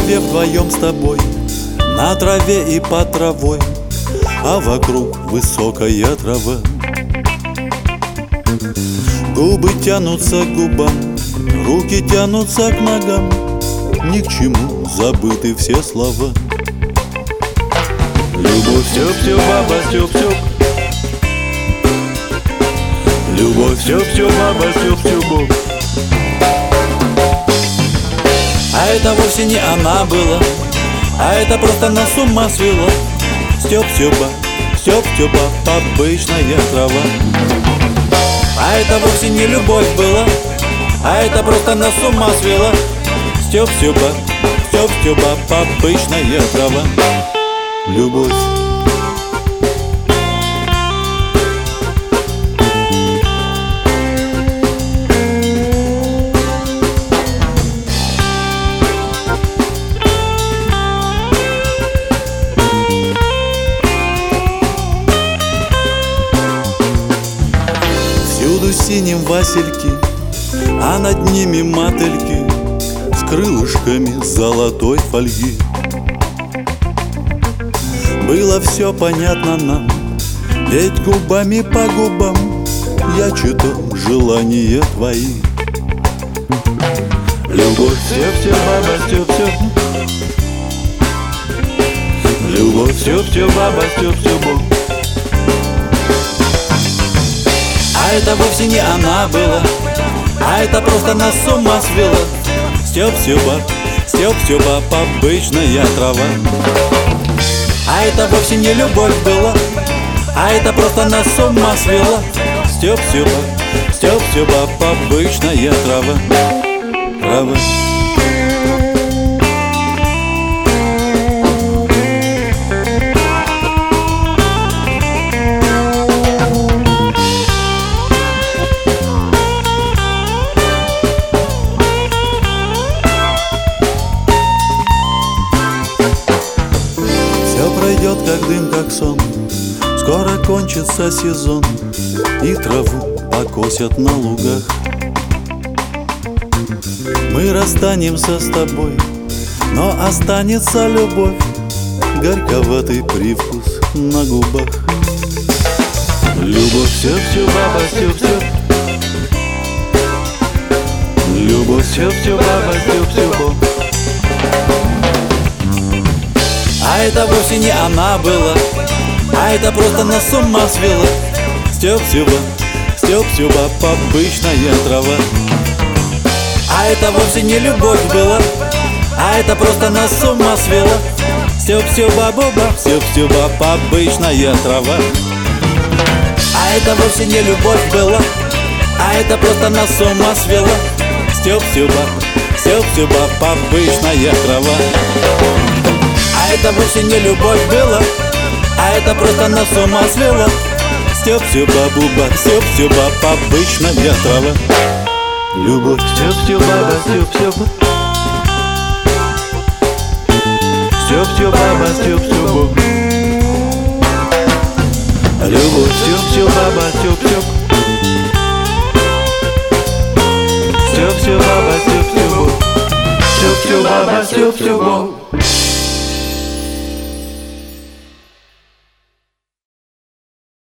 траве вдвоем с тобой, на траве и под травой, а вокруг высокая трава. Губы тянутся к губам, руки тянутся к ногам, ни к чему забыты все слова. Любовь тёп-тёп, баба тёп-тёп. Любовь тёп-тёп, баба тёп-тёп. А это вовсе не она была, а это просто нас с ума свела. Стёп-стёпа, стёп-стёпа, обычная трава. А это вовсе не любовь была, а это просто нас с ума свела. Стёп-стёпа, стёп-стёпа, обычная трава. Любовь. Всюду синим васильки, а над ними мотыльки с крылышками золотой фольги. Было все понятно нам, ведь губами по губам я читал желания твои. Любовь тёп-тёп, баба тёп-тёп. Любовь тёп-тёп, баба тёп-тёп. А это вовсе не она была, а это просто нас с ума свела. Стёп-стёпа, стёп-стёпа, обычная трава. А это вовсе не любовь была, а это просто нас с ума свела. Стёп-стёпа, стёп-стёпа, обычная трава. Трава. Пройдет как дым, как сон, скоро кончится сезон, и траву покосят на лугах. Мы расстанемся с тобой, но останется любовь, горьковатый привкус на губах. Любовь тёп-тёп, баба тёп-тёп. Любовь тёп-тёп, баба тёп-тёп. А это вовсе не она была, а это просто нас с ума свела. Стёп-стёпа, стёп-стёпа, обычная трава. А это вовсе не любовь была, а это просто нас с ума свела. Стёп-стёпа, боба, стёп-стёпа, обычная трава. А это вовсе не любовь была, а это просто нас с ума свела. Стёп-стёпа, стёп-стёпа, обычная трава. А это вовсе не любовь была, а это просто нас с ума свела. Стёп-стёпа, буба, стёп-стёпа, обычная трава. Любовь. Стёп-стёп, баба, стёп-стёпа. Стёп-стёп, баба, стёп-стёп. Любовь. Стёп-стёп, баба, стёп-стёп. Стёп-стёп, баба, стёп-стёп. Стёп-стёп, баба, стёп-стёп.